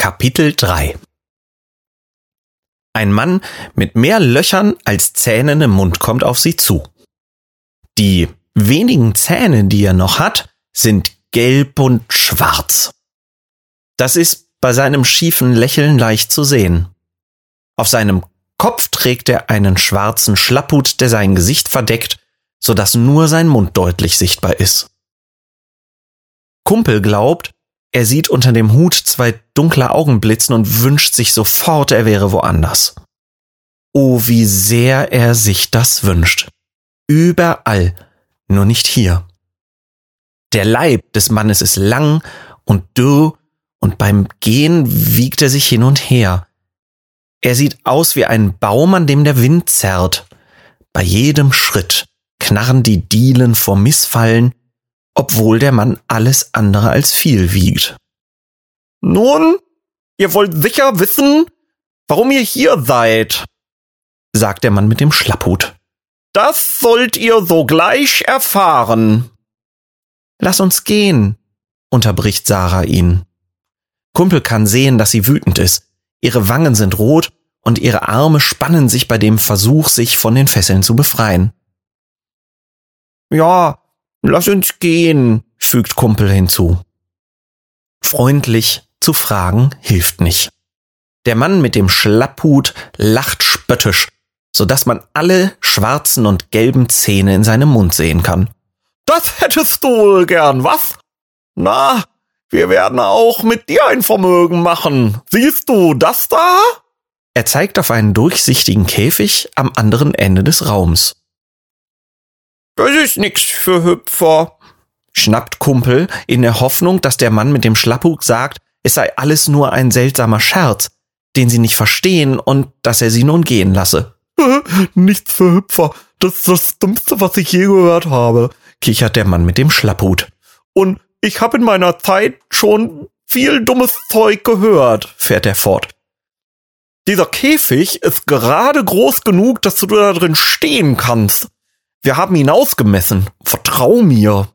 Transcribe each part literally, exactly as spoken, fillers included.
Kapitel drei. Ein Mann mit mehr Löchern als Zähnen im Mund kommt auf sie zu. Die wenigen Zähne, die er noch hat, sind gelb und schwarz. Das ist bei seinem schiefen Lächeln leicht zu sehen. Auf seinem Kopf trägt er einen schwarzen Schlapphut, der sein Gesicht verdeckt, sodass nur sein Mund deutlich sichtbar ist. Kumpel glaubt, er sieht unter dem Hut zwei dunkle Augen blitzen und wünscht sich sofort, er wäre woanders. Oh, wie sehr er sich das wünscht. Überall, nur nicht hier. Der Leib des Mannes ist lang und dürr und beim Gehen wiegt er sich hin und her. Er sieht aus wie ein Baum, an dem der Wind zerrt. Bei jedem Schritt knarren die Dielen vor Missfallen, obwohl der Mann alles andere als viel wiegt. »Nun, ihr wollt sicher wissen, warum ihr hier seid«, sagt der Mann mit dem Schlapphut. »Das sollt ihr sogleich erfahren.« »Lass uns gehen«, unterbricht Sarah ihn. Kumpel kann sehen, dass sie wütend ist. Ihre Wangen sind rot und ihre Arme spannen sich bei dem Versuch, sich von den Fesseln zu befreien. »Ja, lass uns gehen«, fügt Kumpel hinzu. Freundlich zu fragen hilft nicht. Der Mann mit dem Schlapphut lacht spöttisch, sodass man alle schwarzen und gelben Zähne in seinem Mund sehen kann. »Das hättest du wohl gern, was? Na, wir werden auch mit dir ein Vermögen machen. Siehst du das da?« Er zeigt auf einen durchsichtigen Käfig am anderen Ende des Raums. »Das ist nix für Hüpfer«, schnappt Kumpel in der Hoffnung, dass der Mann mit dem Schlapphut sagt, es sei alles nur ein seltsamer Scherz, den sie nicht verstehen und dass er sie nun gehen lasse. »Nichts für Hüpfer, das ist das Dümmste, was ich je gehört habe«, kichert der Mann mit dem Schlapphut. »Und ich habe in meiner Zeit schon viel dummes Zeug gehört«, fährt er fort. »Dieser Käfig ist gerade groß genug, dass du da drin stehen kannst. Wir haben ihn ausgemessen. Vertrau mir.«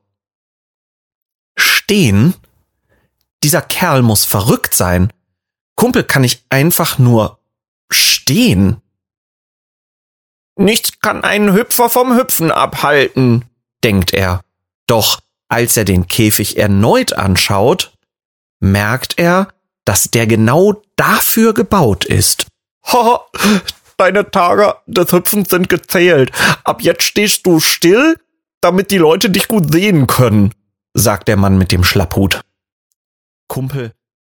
Stehen? Dieser Kerl muss verrückt sein. Kumpel kann nicht einfach nur stehen. »Nichts kann einen Hüpfer vom Hüpfen abhalten«, denkt er. Doch als er den Käfig erneut anschaut, merkt er, dass der genau dafür gebaut ist. »Haha, deine Tage des Hüpfens sind gezählt. Ab jetzt stehst du still, damit die Leute dich gut sehen können«, sagt der Mann mit dem Schlapphut. Kumpel